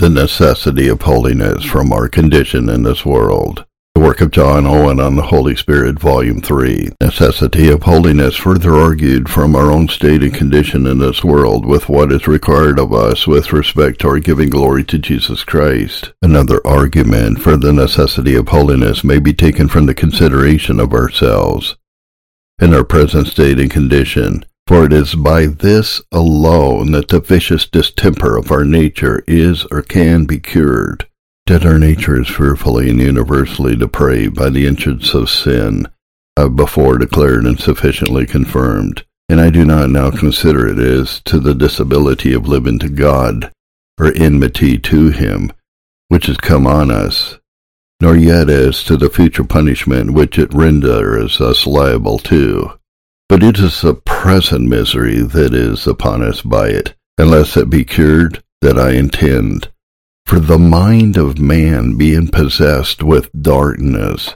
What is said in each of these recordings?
The Necessity of Holiness from Our Condition in this World. The work of John Owen on the Holy Spirit, Volume 3. Necessity of holiness further argued from our own state and condition in this world with what is required of us with respect to our giving glory to Jesus Christ. Another argument for the necessity of holiness may be taken from the consideration of ourselves in our present state and condition. For it is by this alone that the vicious distemper of our nature is or can be cured. That our nature is fearfully and universally depraved by the entrance of sin, I have before declared and sufficiently confirmed, and I do not now consider it as to the disability of living to God, or enmity to Him, which has come on us, nor yet as to the future punishment which it renders us liable to. But it is the present misery that is upon us by it, unless it be cured, that I intend. For the mind of man being possessed with darkness,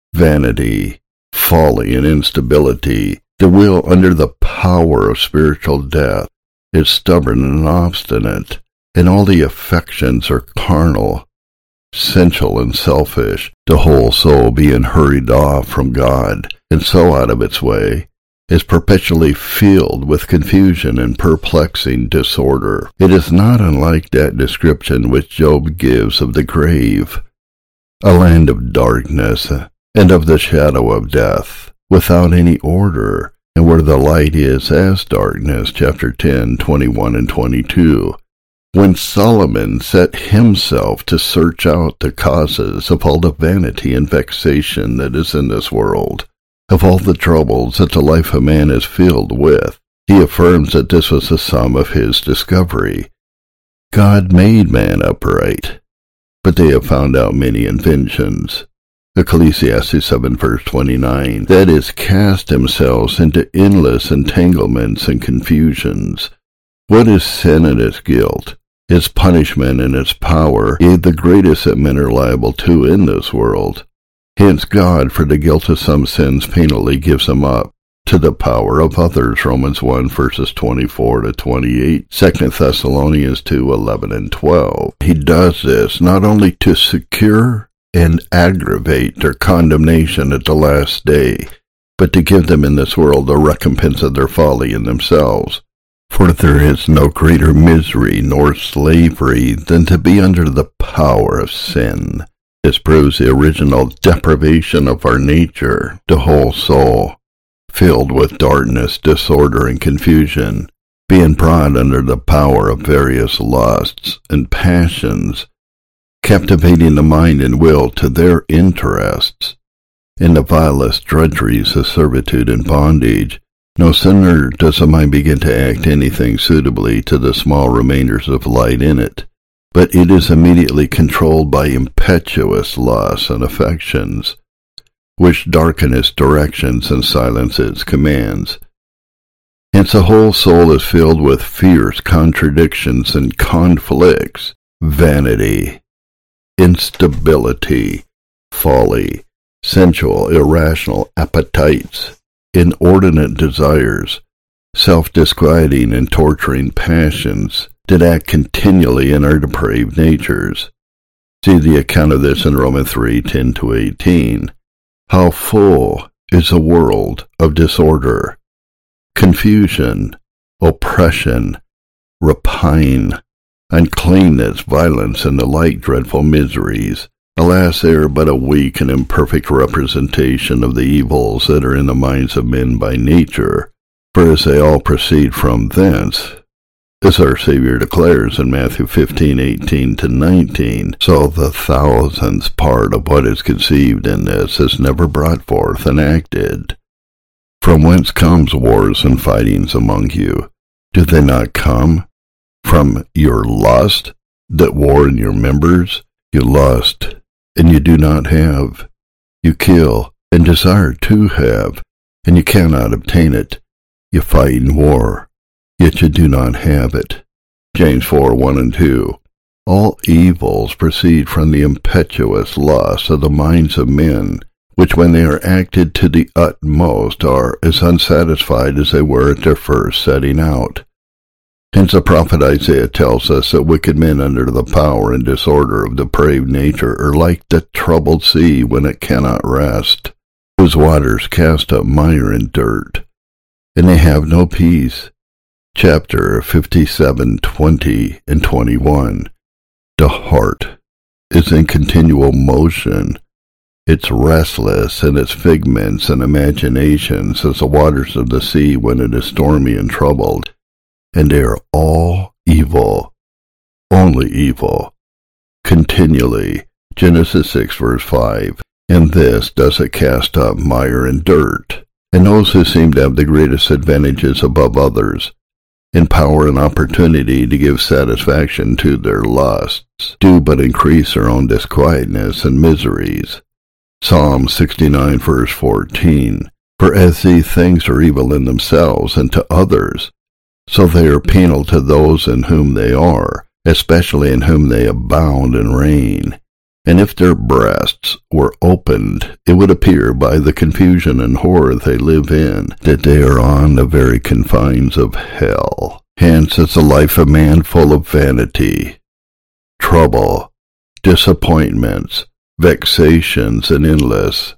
vanity, folly, and instability, the will under the power of spiritual death, is stubborn and obstinate, and all the affections are carnal, sensual, and selfish, the whole soul being hurried off from God, and so out of its way, is perpetually filled with confusion and perplexing disorder. It is not unlike that description which Job gives of the grave, a land of darkness and of the shadow of death, without any order, and where the light is as darkness, chapter 10, 21 and 22. When Solomon set himself to search out the causes of all the vanity and vexation that is in this world, of all the troubles that the life of man is filled with, he affirms that this was the sum of his discovery. God made man upright, but they have found out many inventions. Ecclesiastes 7 verse 29, that is, cast themselves into endless entanglements and confusions. What is sin and its guilt? Its punishment and its power, yea, the greatest that men are liable to in this world. Hence God, for the guilt of some sins, penally gives them up to the power of others. Romans 1 verses 24 to 28, 2 Thessalonians 2, 11 and 12. He does this not only to secure and aggravate their condemnation at the last day, but to give them in this world the recompense of their folly in themselves. For there is no greater misery nor slavery than to be under the power of sin. This proves the original depravation of our nature, the whole soul, filled with darkness, disorder, and confusion, being brought under the power of various lusts and passions, captivating the mind and will to their interests. In the vilest drudgeries of servitude and bondage, no sooner does the mind begin to act anything suitably to the small remainders of light in it, but it is immediately controlled by impetuous lusts and affections, which darken its directions and silence its commands. Hence the whole soul is filled with fierce contradictions and conflicts, vanity, instability, folly, sensual, irrational appetites, inordinate desires, self-disquieting and torturing passions, that act continually in our depraved natures. See the account of this in Romans 3, 10 to 18. How full is the world of disorder, confusion, oppression, rapine, uncleanness, violence, and the like dreadful miseries. Alas, they are but a weak and imperfect representation of the evils that are in the minds of men by nature, for as they all proceed from thence, as our Savior declares in Matthew 15, 18 to 19, so the thousandth part of what is conceived in this is never brought forth and acted. From whence comes wars and fightings among you? Do they not come from your lust that war in your members? You lust, and you do not have. You kill, and desire to have, and you cannot obtain it. You fight in war, yet you do not have it. James 4, 1 and 2. All evils proceed from the impetuous lust of the minds of men, which when they are acted to the utmost are as unsatisfied as they were at their first setting out. Hence the prophet Isaiah tells us that wicked men under the power and disorder of depraved nature are like the troubled sea when it cannot rest, whose waters cast up mire and dirt, and they have no peace. Chapter 57, 20, and 21. The heart is in continual motion. It's restless in its figments and imaginations as the waters of the sea when it is stormy and troubled, and they are all evil, only evil, continually. Genesis 6, verse 5. And this does it cast up mire and dirt, and those who seem to have the greatest advantages above others, in power and opportunity to give satisfaction to their lusts, do but increase their own disquietness and miseries. Psalm 69, verse 14. For as these things are evil in themselves and to others, so they are penal to those in whom they are, especially in whom they abound and reign. And if their breasts were opened, it would appear by the confusion and horror they live in, that they are on the very confines of hell. Hence is the life of man full of vanity, trouble, disappointments, vexations, and endless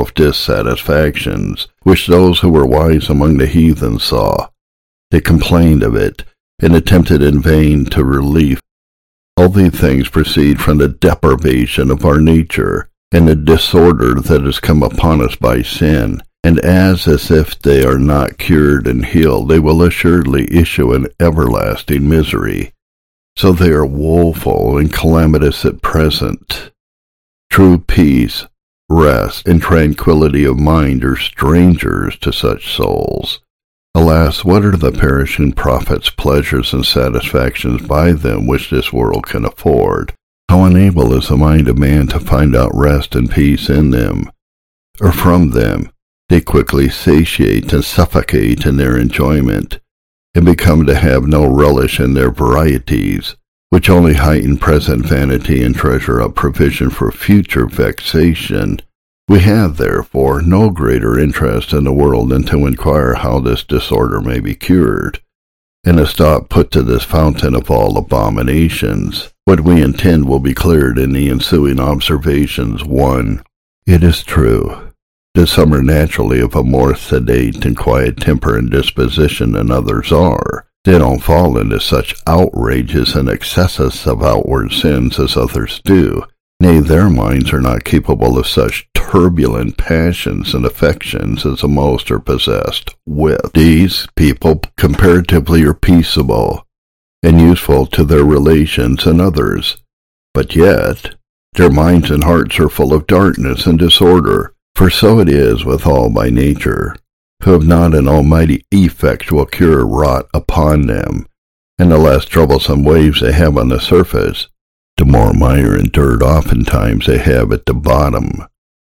self-dissatisfactions, which those who were wise among the heathen saw. They complained of it, and attempted in vain to relieve. All these things proceed from the depravation of our nature, and the disorder that has come upon us by sin, and as if they are not cured and healed, they will assuredly issue in everlasting misery. So they are woeful and calamitous at present. True peace, rest, and tranquility of mind are strangers to such souls. Alas, what are the perishing prophets' pleasures and satisfactions by them which this world can afford? How unable is the mind of man to find out rest and peace in them, or from them? They quickly satiate and suffocate in their enjoyment, and become to have no relish in their varieties, which only heighten present vanity and treasure up provision for future vexation. We have, therefore, no greater interest in the world than to inquire how this disorder may be cured, and a stop put to this fountain of all abominations. What we intend will be cleared in the ensuing observations. 1. It is true that some are naturally of a more sedate and quiet temper and disposition than others are. They don't fall into such outrages and excesses of outward sins as others do. Nay, their minds are not capable of such turbulent passions and affections as the most are possessed with. These people comparatively are peaceable and useful to their relations and others, but yet their minds and hearts are full of darkness and disorder, for so it is with all by nature, who have not an almighty effectual cure wrought upon them, and the less troublesome waves they have on the surface, the more mire and dirt oftentimes they have at the bottom.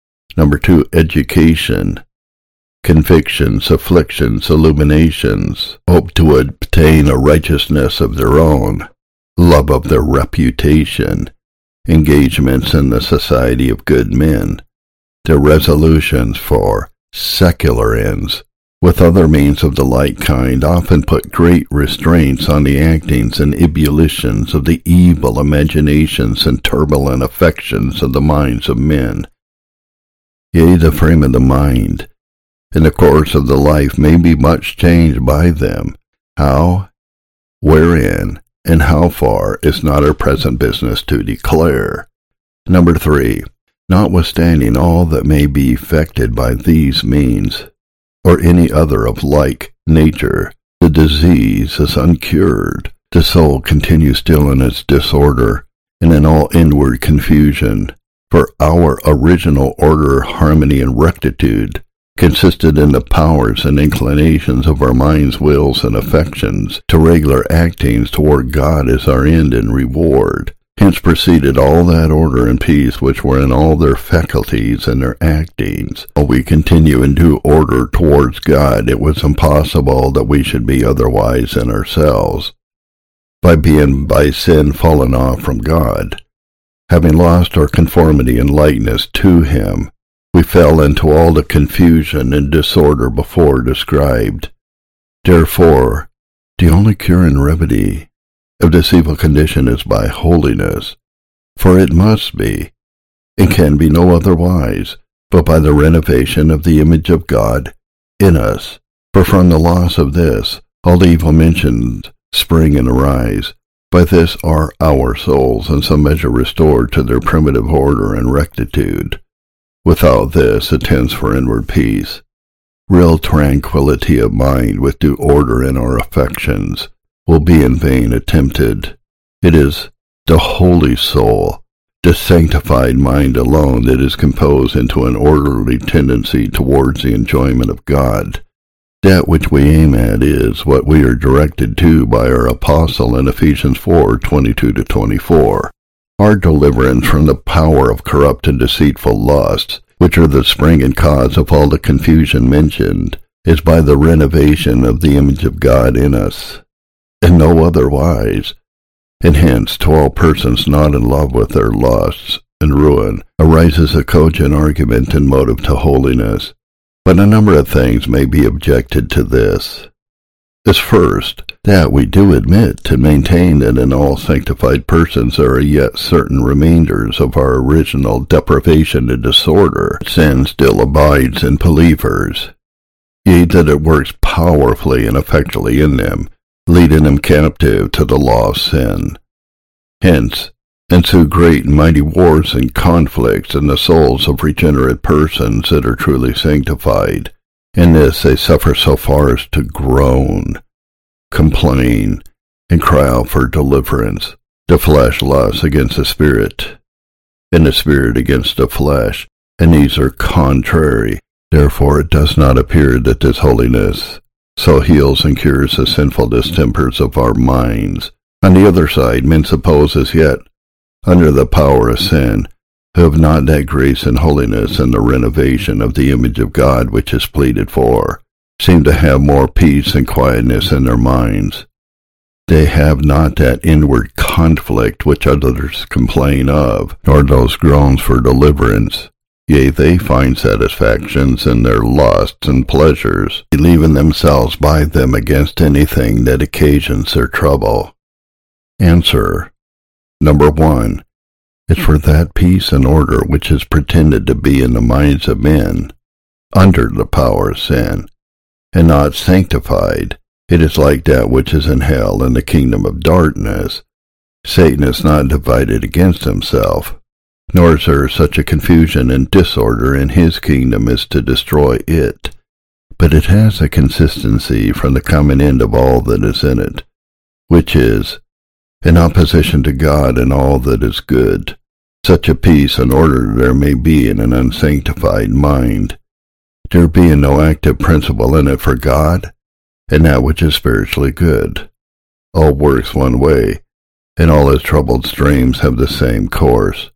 2. Education, convictions, afflictions, illuminations, hope to obtain a righteousness of their own, love of their reputation, engagements in the society of good men, their resolutions for secular ends, with other means of the like kind, often put great restraints on the actings and ebullitions of the evil imaginations and turbulent affections of the minds of men. Yea, the frame of the mind, in the course of the life, may be much changed by them. How, wherein, and how far is not our present business to declare. 3. Notwithstanding all that may be effected by these means, or any other of like nature, the disease is uncured. The soul continues still in its disorder, and in all inward confusion. For our original order, harmony, and rectitude consisted in the powers and inclinations of our minds, wills, and affections, to regular actings toward God as our end and reward. Hence proceeded all that order and peace which were in all their faculties and their actings. While we continue in due order towards God, it was impossible that we should be otherwise in ourselves. By being by sin fallen off from God, having lost our conformity and likeness to Him, we fell into all the confusion and disorder before described. Therefore, The only cure and remedy of this evil condition is by holiness, for it must be, and can be no otherwise, but by the renovation of the image of God in us. For from the loss of this, all the evil mentioned spring and arise. By this are our souls in some measure restored to their primitive order and rectitude. Without this, attends for inward peace, real tranquility of mind with due order in our affections, will be in vain attempted. It is the holy soul, the sanctified mind alone, that is composed into an orderly tendency towards the enjoyment of God. That which we aim at is what we are directed to by our apostle in Ephesians 4:22-24. Our deliverance from the power of corrupt and deceitful lusts, which are the spring and cause of all the confusion mentioned, is by the renovation of the image of God in us, and no otherwise. And hence, to all persons not in love with their lusts and ruin, arises a cogent argument and motive to holiness. But a number of things may be objected to this. As first, that we do admit and maintain that in all sanctified persons there are yet certain remainders of our original depravation and disorder. Sin still abides in believers, yea, that it works powerfully and effectually in them, leading them captive to the law of sin. Hence ensue great and mighty wars and conflicts in the souls of regenerate persons that are truly sanctified. In this they suffer so far as to groan, complain, and cry out for deliverance. The flesh lusts against the spirit, and the spirit against the flesh, and these are contrary. Therefore it does not appear that this holiness so heals and cures the sinful distempers of our minds. On the other side, men suppose as yet, under the power of sin, who have not that grace and holiness and the renovation of the image of God which is pleaded for, seem to have more peace and quietness in their minds. They have not that inward conflict which others complain of, nor those groans for deliverance. Yea, they find satisfactions in their lusts and pleasures, believing themselves by them against anything that occasions their trouble. Answer. Number 1. It's for that peace and order which is pretended to be in the minds of men, under the power of sin, and not sanctified. It is like that which is in hell in the kingdom of darkness. Satan is not divided against himself, nor is there such a confusion and disorder in his kingdom as to destroy it. But it has a consistency from the common end of all that is in it, which is in opposition to God and all that is good. Such a peace and order there may be in an unsanctified mind, there being no active principle in it for God and that which is spiritually good. All works one way, and all its troubled streams have the same course.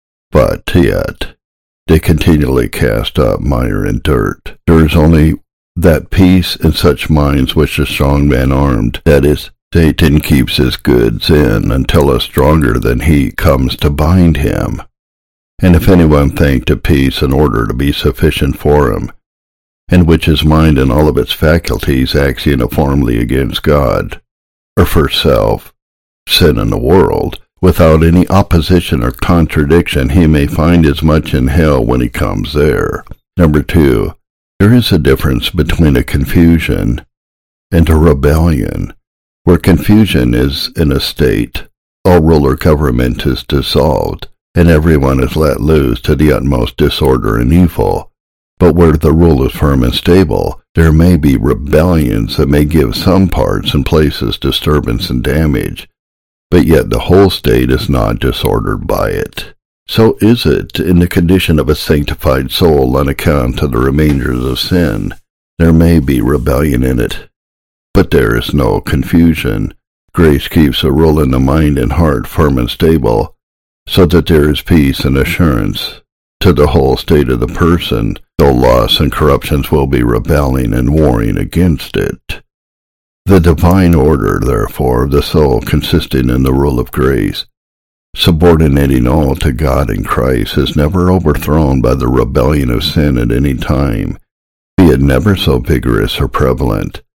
But yet they continually cast up mire and dirt. There is only that peace in such minds which the strong man armed, that is, Satan, keeps his goods in until a stronger than he comes to bind him. And if anyone think the peace and order to be sufficient for him, in which his mind and all of its faculties acts uniformly against God, or for self, sin in the world, without any opposition or contradiction, he may find as much in hell when he comes there. Number 2, there is a difference between a confusion and a rebellion. Where confusion is in a state, all rule or government is dissolved, and everyone is let loose to the utmost disorder and evil. But where the rule is firm and stable, there may be rebellions that may give some parts and places disturbance and damage, but yet the whole state is not disordered by it. So is it in the condition of a sanctified soul on account of the remainders of sin. There may be rebellion in it, but there is no confusion. Grace keeps a rule in the mind and heart firm and stable, so that there is peace and assurance to the whole state of the person, though loss and corruptions will be rebelling and warring against it. The divine order, therefore, of the soul consisting in the rule of grace, subordinating all to God and Christ, is never overthrown by the rebellion of sin at any time, be it never so vigorous or prevalent,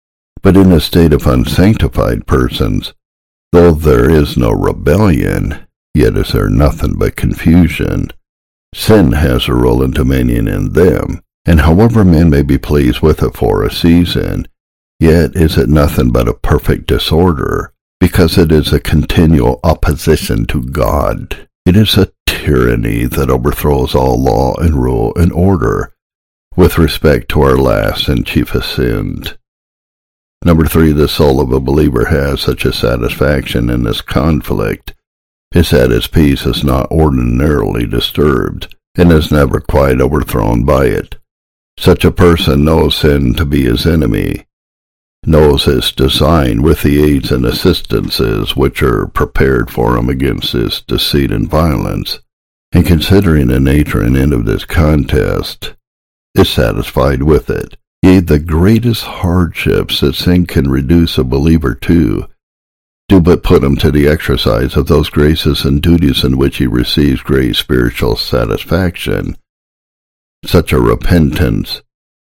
But in the state of unsanctified persons, though there is no rebellion, yet is there nothing but confusion. Sin has a rule and dominion in them, and however men may be pleased with it for a season, yet is it nothing but a perfect disorder, because it is a continual opposition to God. It is a tyranny that overthrows all law and rule and order, with respect to our last and chiefest sins. Number 3, the soul of a believer has such a satisfaction in this conflict is that his peace is not ordinarily disturbed, and is never quite overthrown by it. Such a person knows sin to be his enemy, knows its design with the aids and assistances which are prepared for him against its deceit and violence, and considering the nature and end of this contest, is satisfied with it. Yea, the greatest hardships that sin can reduce a believer to, do but put him to the exercise of those graces and duties in which he receives great spiritual satisfaction, such as repentance,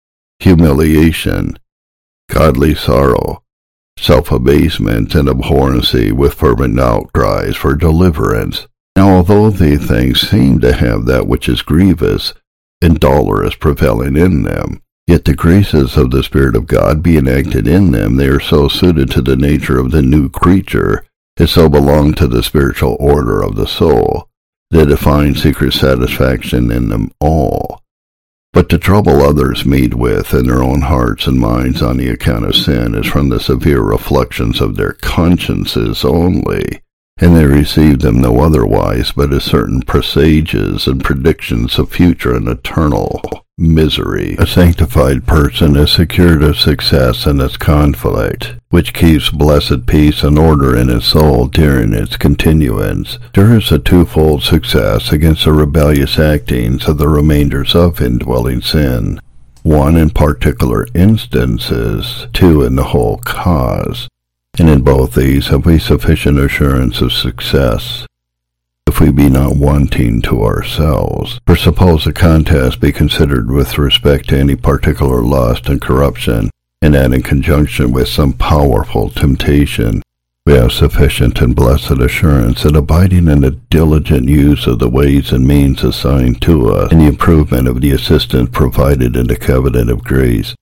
humiliation, godly sorrow, self-abasement, and abhorrency with fervent outcries for deliverance. Now, although these things seem to have that which is grievous and dolorous prevailing in them, yet the graces of the Spirit of God being acted in them, they are so suited to the nature of the new creature, and so belong to the spiritual order of the soul, that it finds secret satisfaction in them all. But the trouble others meet with in their own hearts and minds on the account of sin is from the severe reflections of their consciences only, and they receive them no otherwise but as certain presages and predictions of future and eternal misery. A sanctified person is secured of success in its conflict, which keeps blessed peace and order in his soul during its continuance. There is a twofold success against the rebellious actings of the remainders of indwelling sin, one in particular instances, two in the whole cause, and in both these have we sufficient assurance of success, if we be not wanting to ourselves. For suppose a contest be considered with respect to any particular lust and corruption, and that in conjunction with some powerful temptation, we have sufficient and blessed assurance that abiding in the diligent use of the ways and means assigned to us, and the improvement of the assistance provided in the covenant of grace,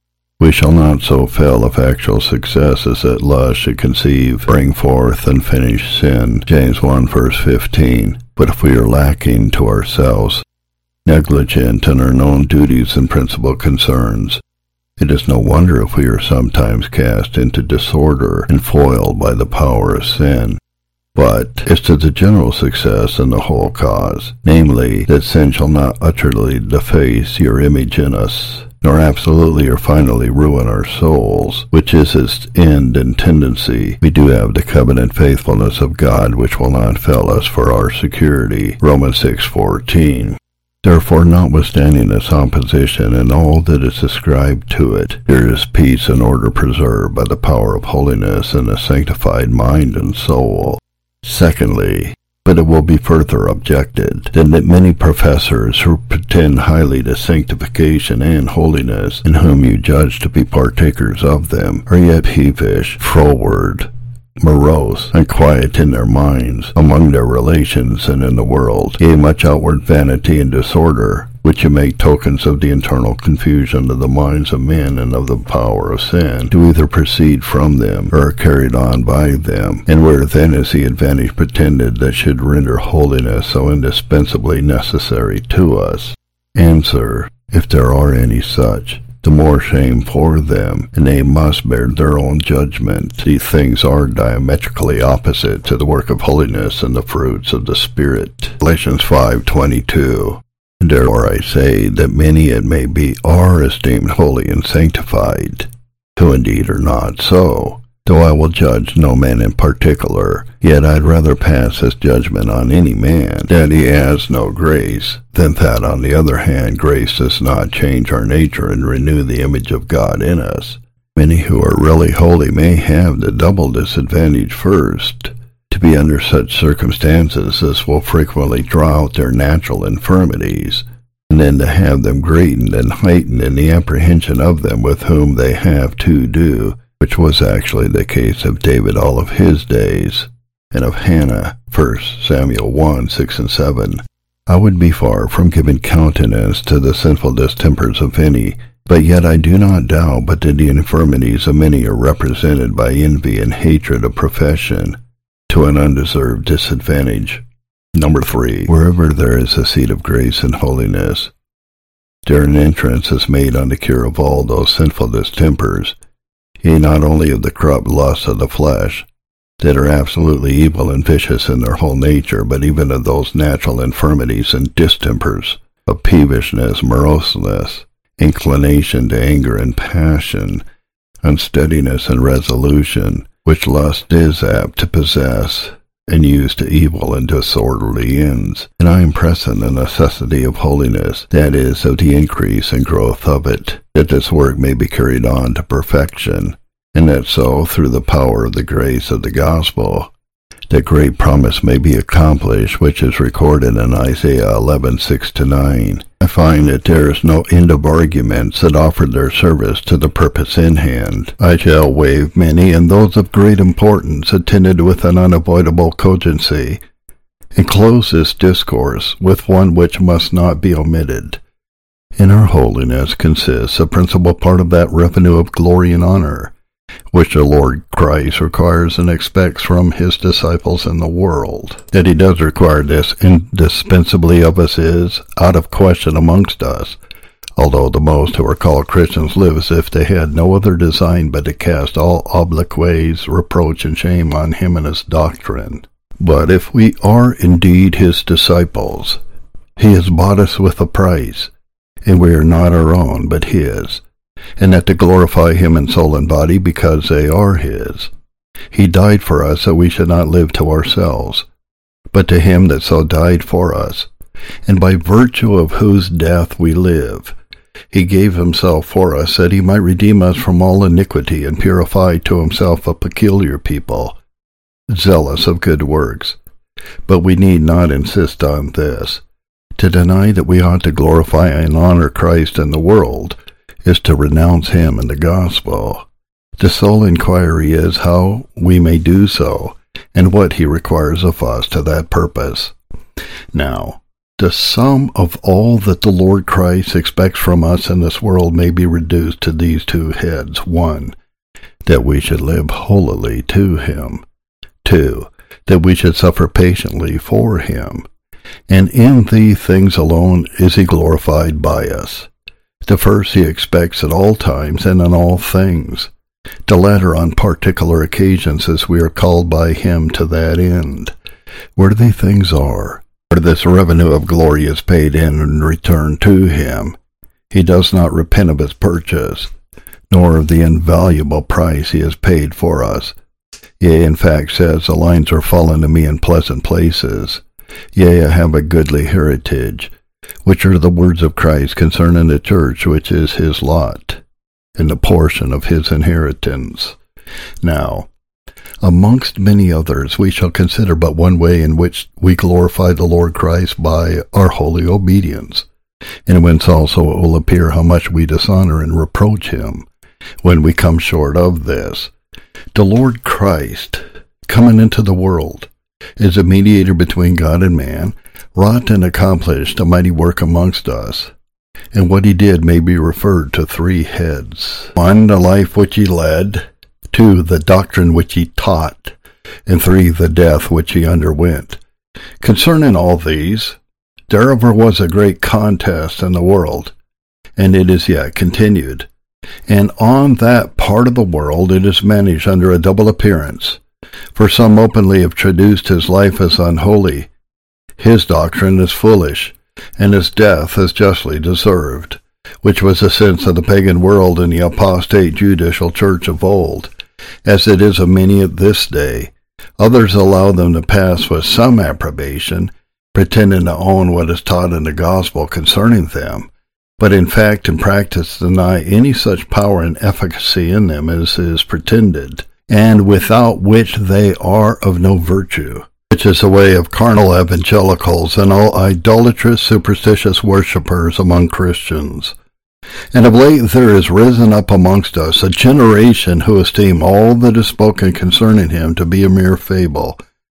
we shall not so fail of actual success as that lust should conceive, bring forth, and finish sin. James 1 verse 15. But if we are lacking to ourselves, negligent in our known duties and principal concerns, it is no wonder if we are sometimes cast into disorder and foiled by the power of sin. But as to the general success in the whole cause, namely, that sin shall not utterly deface your image in us, nor absolutely or finally ruin our souls, which is its end and tendency, we do have the covenant faithfulness of God, which will not fail us for our security. Romans 6:14. Therefore, notwithstanding this opposition and all that is ascribed to it, there is peace and order preserved by the power of holiness in a sanctified mind and soul. Secondly, but it will be further objected, then that many professors who pretend highly to sanctification and holiness, and whom you judge to be partakers of them, are yet peevish, froward, morose, and quiet in their minds, among their relations and in the world, yea, much outward vanity and disorder, which you make tokens of the internal confusion of the minds of men and of the power of sin, do either proceed from them or are carried on by them. And where then is the advantage pretended that should render holiness so indispensably necessary to us? Answer, if there are any such, the more shame for them, and they must bear their own judgment. These things are diametrically opposite to the work of holiness and the fruits of the Spirit. Galatians 5:22. Therefore I say that many, it may be, are esteemed holy and sanctified, who indeed are not so. Though I will judge no man in particular, yet I'd rather pass this judgment on any man, that he has no grace, than that on the other hand grace does not change our nature and renew the image of God in us. Many who are really holy may have the double disadvantage: first, to be under such circumstances as will frequently draw out their natural infirmities, and then to have them greatened and heightened in the apprehension of them with whom they have to do, which was actually the case of David all of his days, and of Hannah, 1 Samuel 1, 6 and 7. I would be far from giving countenance to the sinful distempers of any, but yet I do not doubt but that the infirmities of many are represented by envy and hatred of profession, to an undeserved disadvantage. Number 3. Wherever there is a seed of grace and holiness, there an entrance is made on the cure of all those sinful distempers, yea, not only of the corrupt lusts of the flesh, that are absolutely evil and vicious in their whole nature, but even of those natural infirmities and distempers of peevishness, moroseness, inclination to anger and passion, unsteadiness and resolution, which lust is apt to possess and use to evil and disorderly ends. And I impress on the necessity of holiness, that is, of the increase and growth of it, that this work may be carried on to perfection, and that so, through the power of the grace of the gospel, that great promise may be accomplished, which is recorded in Isaiah 11, 6-9. I find that there is no end of arguments that offer their service to the purpose in hand. I shall waive many, and those of great importance, attended with an unavoidable cogency, and close this discourse with one which must not be omitted. In our holiness consists a principal part of that revenue of glory and honor, which the Lord Christ requires and expects from his disciples in the world. That he does require this indispensably of us is out of question amongst us, although the most who are called Christians live as if they had no other design but to cast all obliques, reproach, and shame on him and his doctrine. But if we are indeed his disciples, he has bought us with a price, and we are not our own, but his, and that to glorify him in soul and body, because they are his. He died for us that we should not live to ourselves, but to him that so died for us, and by virtue of whose death we live. He gave himself for us, that he might redeem us from all iniquity, and purify to himself a peculiar people, zealous of good works. But we need not insist on this. To deny that we ought to glorify and honor Christ in the world is to renounce him and the gospel. The sole inquiry is how we may do so, and what he requires of us to that purpose. Now, the sum of all that the Lord Christ expects from us in this world may be reduced to these two heads. 1, that we should live holily to him. 2, that we should suffer patiently for him. And in these things alone is he glorified by us. The first he expects at all times and in all things. The latter on particular occasions, as we are called by him to that end. Where these things are, where this revenue of glory is paid in and returned to him, he does not repent of his purchase, nor of the invaluable price he has paid for us. Yea, in fact, says, the lines are fallen to me in pleasant places. Yea, I have a goodly heritage, which are the words of Christ concerning the church, which is his lot, and the portion of his inheritance. Now, amongst many others, we shall consider but one way in which we glorify the Lord Christ by our holy obedience, and whence also it will appear how much we dishonor and reproach him, when we come short of this. The Lord Christ, coming into the world, is a mediator between God and man, wrought and accomplished a mighty work amongst us, and what he did may be referred to 3 heads. 1, the life which he led. 2, the doctrine which he taught. And 3, the death which he underwent. Concerning all these, there ever was a great contest in the world, and it is yet continued. And on that part of the world it is managed under a double appearance. For some openly have traduced his life as unholy, his doctrine is foolish, and his death is justly deserved, which was the sense of the pagan world in the apostate judicial church of old, as it is of many at this day. Others allow them to pass with some approbation, pretending to own what is taught in the gospel concerning them, but in fact and practice deny any such power and efficacy in them as is pretended, and without which they are of no virtue, which is the way of carnal evangelicals and all idolatrous superstitious worshippers among Christians. And of late there is risen up amongst us a generation who esteem all that is spoken concerning him to be a mere fable.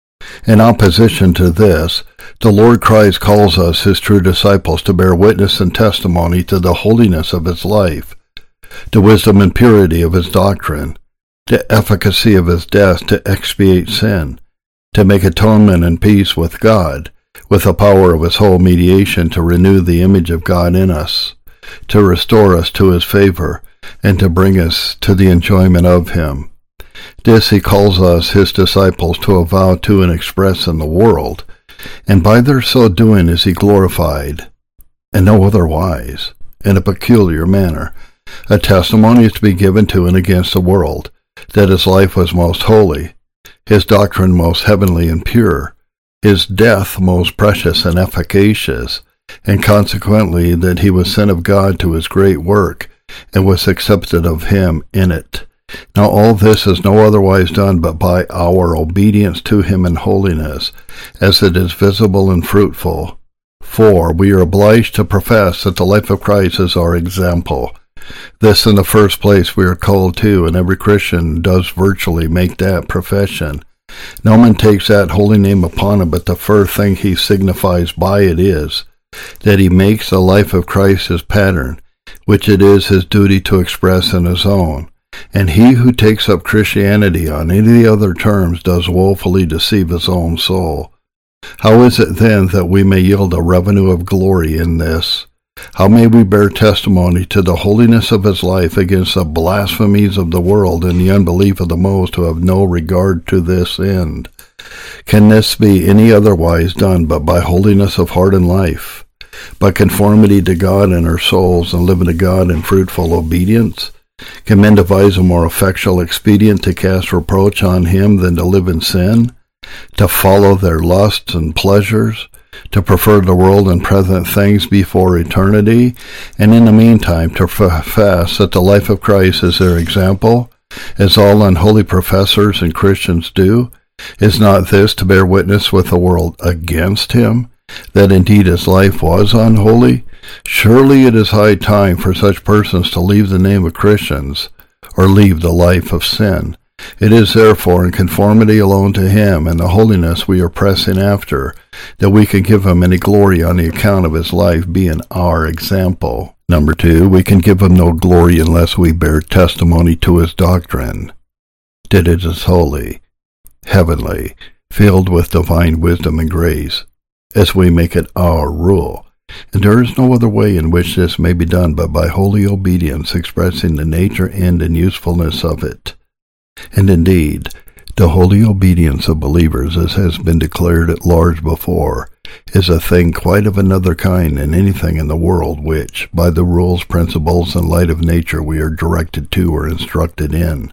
In opposition to this, the Lord Christ calls us his true disciples to bear witness and testimony to the holiness of his life, the wisdom and purity of his doctrine, the efficacy of his death to expiate sin, to make atonement and peace with God, with the power of his whole mediation to renew the image of God in us, to restore us to his favor, and to bring us to the enjoyment of him. This he calls us his disciples to avow to and express in the world, and by their so doing is he glorified, and no otherwise, in a peculiar manner. A testimony is to be given to and against the world, that his life was most holy, his doctrine most heavenly and pure, his death most precious and efficacious, and consequently that he was sent of God to his great work, and was accepted of him in it. Now all this is no otherwise done but by our obedience to him in holiness, as it is visible and fruitful. For we are obliged to profess that the life of Christ is our example. This in the first place we are called to, and every Christian does virtually make that profession. No man takes that holy name upon him, but the first thing he signifies by it is that he makes the life of Christ his pattern, which it is his duty to express in his own. And he who takes up Christianity on any other terms does woefully deceive his own soul. How is it then that we may yield a revenue of glory in this? How may we bear testimony to the holiness of his life against the blasphemies of the world and the unbelief of the most who have no regard to this end? Can this be any otherwise done but by holiness of heart and life, by conformity to God in our souls, and living to God in fruitful obedience? Can men devise a more effectual expedient to cast reproach on him than to live in sin, to follow their lusts and pleasures, to prefer the world and present things before eternity, and in the meantime to profess that the life of Christ is their example, as all unholy professors and Christians do? Is not this to bear witness with the world against him, that indeed his life was unholy? Surely it is high time for such persons to leave the name of Christians, or leave the life of sin. It is therefore in conformity alone to him and the holiness we are pressing after, that we can give him any glory on the account of his life being our example. Number 2, we can give him no glory unless we bear testimony to his doctrine, that it is holy, heavenly, filled with divine wisdom and grace, as we make it our rule. And there is no other way in which this may be done but by holy obedience, expressing the nature, end, and usefulness of it. And indeed, the holy obedience of believers, as has been declared at large before, is a thing quite of another kind than anything in the world which, by the rules, principles, and light of nature we are directed to or instructed in.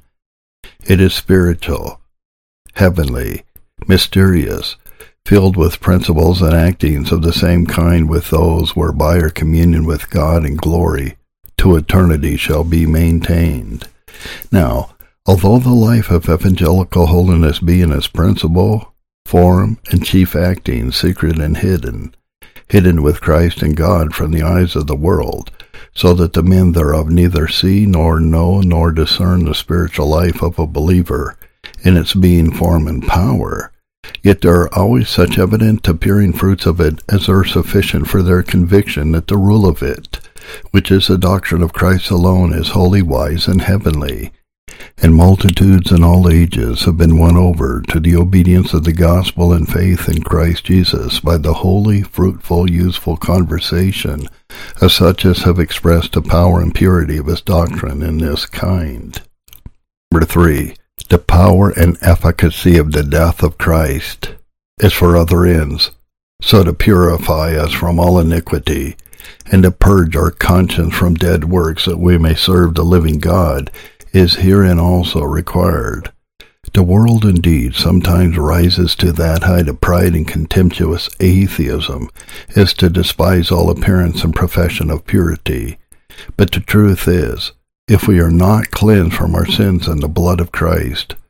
It is spiritual, heavenly, mysterious, filled with principles and actings of the same kind with those whereby our communion with God in glory to eternity shall be maintained. Now, although the life of evangelical holiness be in its principle, form, and chief acting secret and hidden with Christ and God from the eyes of the world, so that the men thereof neither see nor know nor discern the spiritual life of a believer in its being, form, and power, yet there are always such evident appearing fruits of it as are sufficient for their conviction that the rule of it, which is the doctrine of Christ alone, is holy, wise, and heavenly. And multitudes in all ages have been won over to the obedience of the gospel and faith in Christ Jesus by the holy, fruitful, useful conversation of such as have expressed the power and purity of his doctrine in this kind. Number 3. The power and efficacy of the death of Christ is for other ends, so to purify us from all iniquity, and to purge our conscience from dead works, that we may serve the living God, is herein also required. The world indeed sometimes rises to that height of pride and contemptuous atheism as to despise all appearance and profession of purity. But the truth is, if we are not cleansed from our sins in the blood of Christ,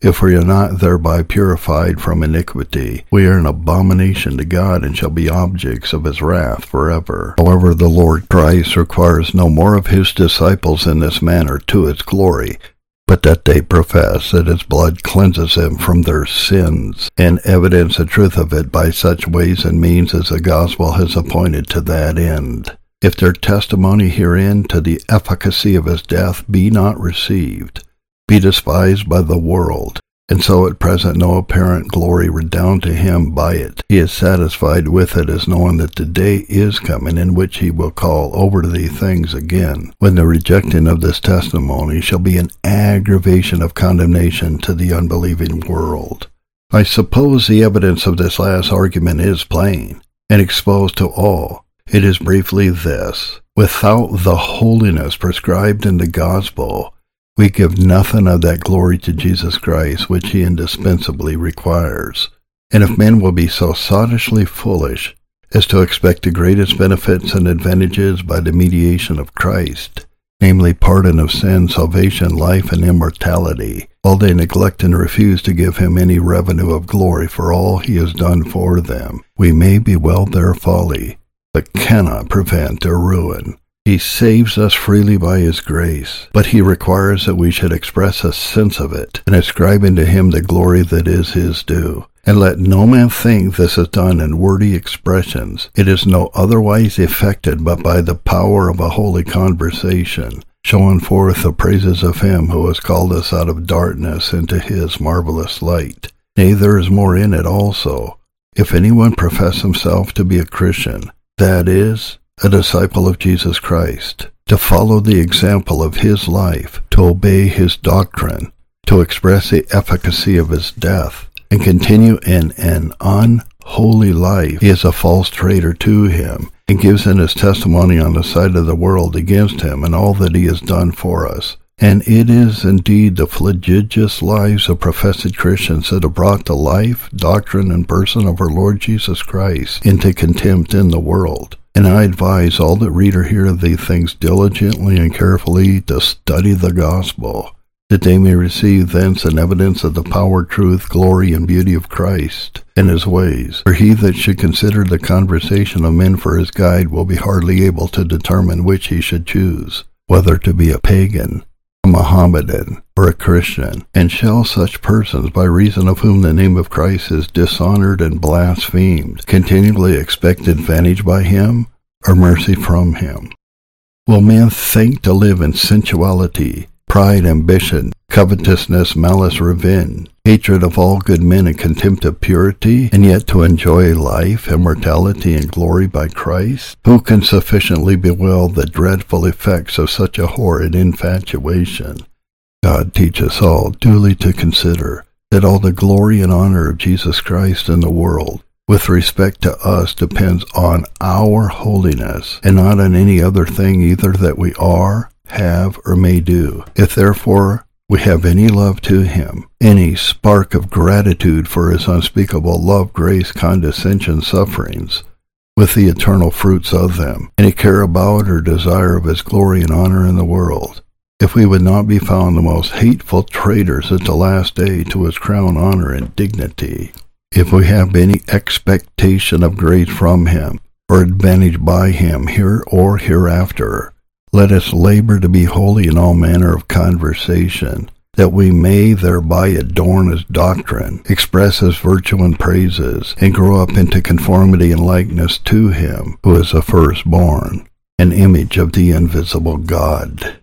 if we are not thereby purified from iniquity, we are an abomination to God and shall be objects of his wrath forever. However, the Lord Christ requires no more of his disciples in this manner to his glory, but that they profess that his blood cleanses them from their sins, and evidence the truth of it by such ways and means as the gospel has appointed to that end. If their testimony herein to the efficacy of his death be not received, be despised by the world, and so at present no apparent glory redound to him by it, he is satisfied with it, as knowing that the day is coming in which he will call over these things again, when the rejecting of this testimony shall be an aggravation of condemnation to the unbelieving world. I suppose the evidence of this last argument is plain, and exposed to all. It is briefly this: without the holiness prescribed in the gospel, we give nothing of that glory to Jesus Christ which he indispensably requires. And if men will be so sottishly foolish as to expect the greatest benefits and advantages by the mediation of Christ, namely pardon of sin, salvation, life, and immortality, while they neglect and refuse to give him any revenue of glory for all he has done for them, we may bewail their folly, but cannot prevent their ruin. He saves us freely by his grace, but he requires that we should express a sense of it, and ascribe unto him the glory that is his due. And let no man think this is done in wordy expressions. It is no otherwise effected but by the power of a holy conversation, showing forth the praises of him who has called us out of darkness into his marvelous light. Nay, there is more in it also. If anyone profess himself to be a Christian, that is, a disciple of Jesus Christ, to follow the example of his life, to obey his doctrine, to express the efficacy of his death, and continue in an unholy life, he is a false traitor to him, and gives in his testimony on the side of the world against him and all that he has done for us. And it is indeed the flagitious lives of professed Christians that have brought the life, doctrine, and person of our Lord Jesus Christ into contempt in the world. And I advise all that read or hear of these things diligently and carefully to study the gospel, that they may receive thence an evidence of the power, truth, glory, and beauty of Christ and his ways. For he that should consider the conversation of men for his guide will be hardly able to determine which he should choose, whether to be a pagan, a Mohammedan, or a Christian. And shall such persons, by reason of whom the name of Christ is dishonored and blasphemed, continually expect advantage by him, or mercy from him? Will men think to live in sensuality, pride, ambition, covetousness, malice, revenge, hatred of all good men, and contempt of purity, and yet to enjoy life, immortality, and glory by Christ? Who can sufficiently bewail the dreadful effects of such a horrid infatuation? God teach us all duly to consider that all the glory and honor of Jesus Christ in the world, with respect to us, depends on our holiness, and not on any other thing either that we are, have, or may do. If therefore we have any love to him, any spark of gratitude for his unspeakable love, grace, condescension, sufferings, with the eternal fruits of them, any care about or desire of his glory and honor in the world, if we would not be found the most hateful traitors at the last day to his crown, honor, and dignity, if we have any expectation of grace from him, or advantage by him here or hereafter, let us labor to be holy in all manner of conversation, that we may thereby adorn his doctrine, express his virtue and praises, and grow up into conformity and likeness to him who is the firstborn, an image of the invisible God.